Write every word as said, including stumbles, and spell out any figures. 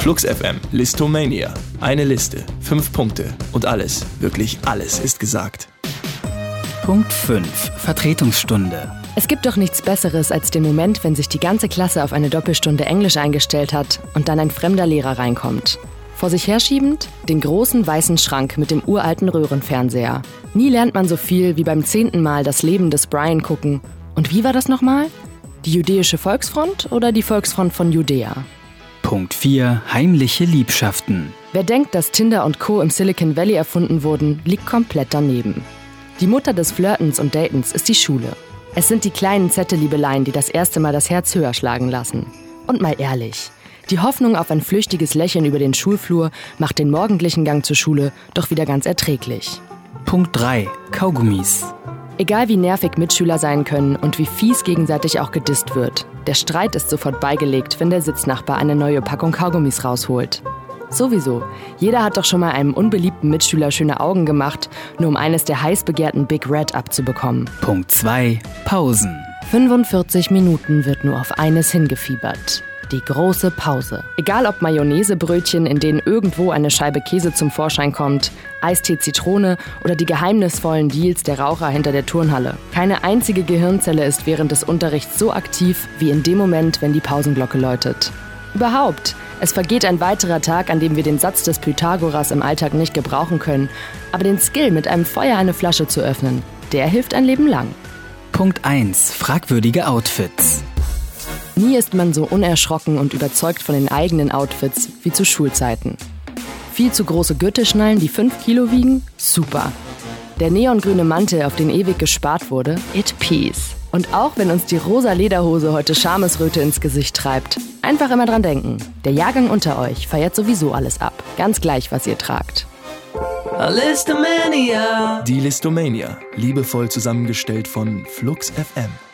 Flux F M, Listomania. Eine Liste, fünf Punkte und alles, wirklich alles ist gesagt. Punkt fünf. Vertretungsstunde. Es gibt doch nichts Besseres als den Moment, wenn sich die ganze Klasse auf eine Doppelstunde Englisch eingestellt hat und dann ein fremder Lehrer reinkommt. Vor sich herschiebend den großen weißen Schrank mit dem uralten Röhrenfernseher. Nie lernt man so viel wie beim zehnten Mal das Leben des Brian gucken. Und wie war das nochmal? Die Jüdische Volksfront oder die Volksfront von Judäa? Punkt vier. Heimliche Liebschaften. Wer denkt, dass Tinder und Co. im Silicon Valley erfunden wurden, liegt komplett daneben. Die Mutter des Flirtens und Datens ist die Schule. Es sind die kleinen Zettelliebeleien, die das erste Mal das Herz höher schlagen lassen. Und mal ehrlich, die Hoffnung auf ein flüchtiges Lächeln über den Schulflur macht den morgendlichen Gang zur Schule doch wieder ganz erträglich. Punkt drei. Kaugummis. Egal wie nervig Mitschüler sein können und wie fies gegenseitig auch gedisst wird, der Streit ist sofort beigelegt, wenn der Sitznachbar eine neue Packung Kaugummis rausholt. Sowieso, jeder hat doch schon mal einem unbeliebten Mitschüler schöne Augen gemacht, nur um eines der heiß begehrten Big Red abzubekommen. Punkt zwei. Pausen. fünfundvierzig Minuten wird nur auf eines hingefiebert. Die große Pause. Egal ob Mayonnaisebrötchen, in denen irgendwo eine Scheibe Käse zum Vorschein kommt, Eistee Zitrone oder die geheimnisvollen Deals der Raucher hinter der Turnhalle. Keine einzige Gehirnzelle ist während des Unterrichts so aktiv wie in dem Moment, wenn die Pausenglocke läutet. Überhaupt, es vergeht ein weiterer Tag, an dem wir den Satz des Pythagoras im Alltag nicht gebrauchen können, aber den Skill, mit einem Feuer eine Flasche zu öffnen, der hilft ein Leben lang. Punkt eins. Fragwürdige Outfits. Nie ist man so unerschrocken und überzeugt von den eigenen Outfits wie zu Schulzeiten. Viel zu große Gürtelschnallen, die fünf Kilo wiegen? Super. Der neongrüne Mantel, auf den ewig gespart wurde? It peace. Und auch wenn uns die rosa Lederhose heute Schamesröte ins Gesicht treibt, einfach immer dran denken, der Jahrgang unter euch feiert sowieso alles ab. Ganz gleich, was ihr tragt. Die Listomania, liebevoll zusammengestellt von Flux F M.